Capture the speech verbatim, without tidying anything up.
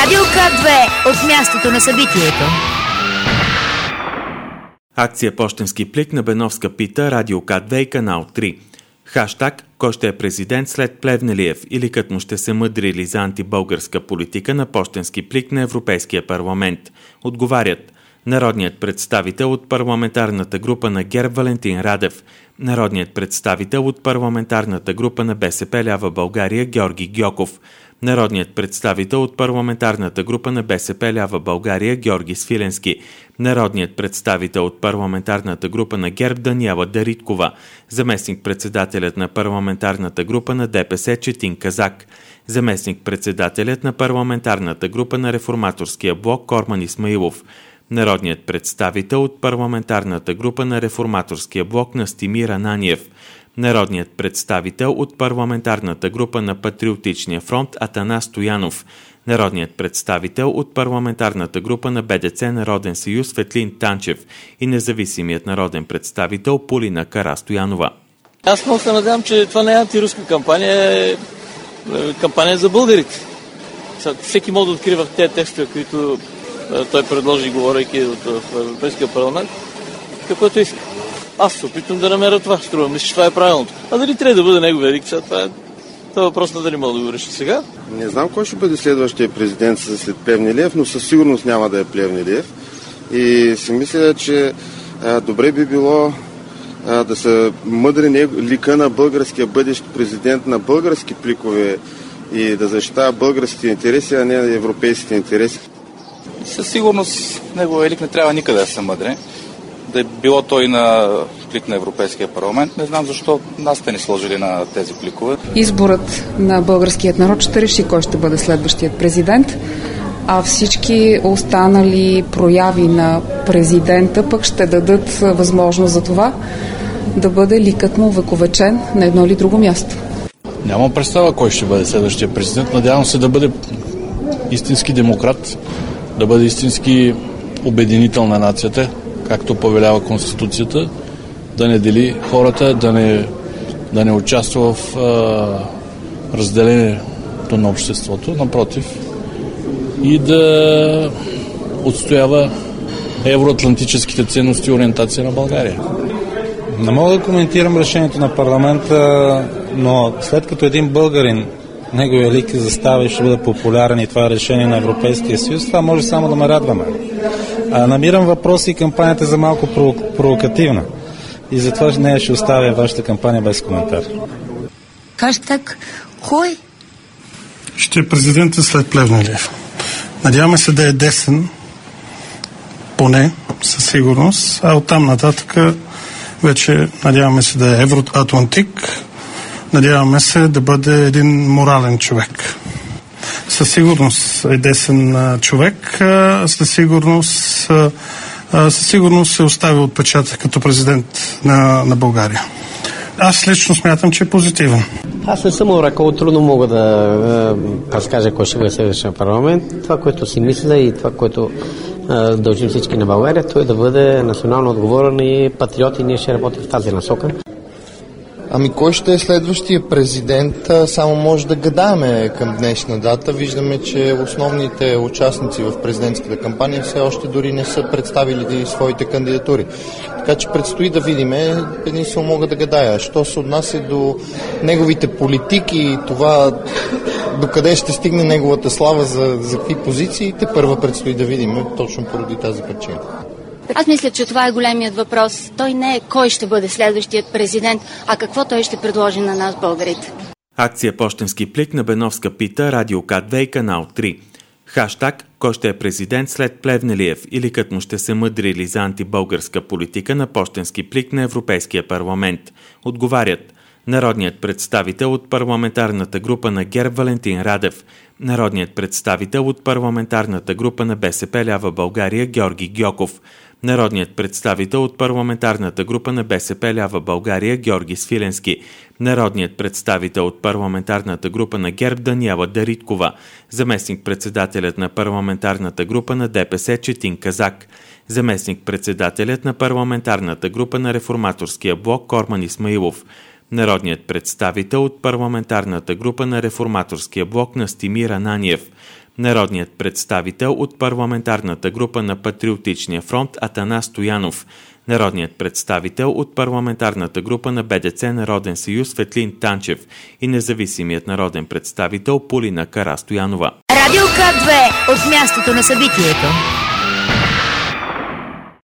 Радио К две от мястото на събитието. Акция пощенски плик на Беновска пита, Радио К две и Канал три. Хаштаг «Кой ще е президент след Плевнелиев» или «Кът му ще се мъдрили за антибългарска политика» на пощенски плик на Европейския парламент. Отговарят народният представител от парламентарната група на ГЕРБ Валентин Радев, народният представител от парламентарната група на БСП Лява България Георги Гьоков, народният представител от парламентарната група на БСП Лява България Георги Свиленски, народният представител от парламентарната група на ГЕРБ Даниела Дариткова, заместник-председателят на парламентарната група на ДПС Четин Казак, заместник-председателят на парламентарната група на Реформаторския блок Корман Исмаилов, народният представител от парламентарната група на Реформаторския блок Настимир Ананиев, народният представител от парламентарната група на Патриотичния фронт Атанас Стоянов, народният представител от парламентарната група на БДЦ Народен съюз Светлин Танчев и независимият народен представител Полина Карастоянова. Аз много се надявам, че това не е антируска кампания, е кампания за българите. Всеки може да открива тези текстове, които той предложи, говорейки в Европейския парламент, каквото иска. Аз се опитвам да намеря това. Струва мисля, че това е правилното. А дали трябва да бъде неговия диктат, това е, това е въпрос на дали мога да го реши сега. Не знам кой ще бъде следващия президент след Плевнелиев, но със сигурност няма да е Плевнелиев. И си мисля, че а, добре би било а, да се мъдри лика на българския бъдещ президент на български пликове и да защитава българските интереси, а не европейските интереси. Със сигурност неговия лик не трябва никъде да се мъдре. Да е било той на плик на Европейския парламент. Не знам защо нас сте ни сложили на тези пликове. Изборът на българският народ ще реши кой ще бъде следващият президент, а всички останали прояви на президента пък ще дадат възможност за това да бъде ликът му увековечен на едно или друго място. Нямам представа кой ще бъде следващия президент. Надявам се да бъде истински демократ, да бъде истински обединител на нацията, както повелява Конституцията, да не дели хората, да не, да не участва в а, разделението на обществото, напротив, и да отстоява евроатлантическите ценности и ориентация на България. Не мога да коментирам решението на парламента, но след като един българин неговия лик застава и ще бъде популярен и това е решение на Европейския съюз, това може само да ме радваме. А, намирам въпроси и кампанията за малко провокативна. И затова не ще оставя вашата кампания без коментар. Хаштаг кой? Ще е президентът след Плевнелиев. Надяваме се да е десен, поне, със сигурност, а оттам нататък вече надяваме се да е евроатлантик, надяваме се да бъде един морален човек. Със сигурност е десен човек, със сигурност, със сигурност се остави отпечатък като президент на, на България. Аз лично смятам, че е позитивен. Аз не съм оракъл, трудно мога да разкажа кой ще бъде следващия парламент. Това, което си мисля и това, което дължим всички на България, то е да бъде национално отговорен и патриот и ние ще работим в тази насока. Ами кой ще е следващия президент, само може да гадаеме към днешна дата. Виждаме, че основните участници в президентската кампания все още дори не са представили своите кандидатури. Така че предстои да видим, единствено мога да гадая. Що се отнася до неговите политики и това докъде ще стигне неговата слава, за, за какви позиции, те първа предстои да видим, точно поради тази причина. Аз мисля, че това е големият въпрос. Той не е кой ще бъде следващият президент, а какво той ще предложи на нас, българите. Акция пощенски плик на Беновска пита, Радио К две и Канал три. Хаштаг «Кой ще е президент след Плевнелиев» или «Кът му ще се мъдрили за антибългарска политика» на пощенски плик на Европейския парламент. Отговарят народният представител от парламентарната група на ГЕРБ Валентин Радев, народният представител от парламентарната група на БСП Лява България Георги Гьоков, народният представител от парламентарната група на БСП Лява България Георги Свиленски, народният представител от парламентарната група на ГЕРБ Даниела Дариткова, заместник-председателят на парламентарната група на ДПС Четин Казак, заместник-председателят на парламентарната група на Реформаторския блок Корман Исмаилов, народният представител от парламентарната група на Реформаторския блок Настимир Ананиев, народният представител от парламентарната група на Патриотичния фронт Атанас Стоянов, народният представител от парламентарната група на БДЦ Народен съюз Светлин Танчев и независимият народен представител Полина Карастоянова. Радио К две от мястото на събитието.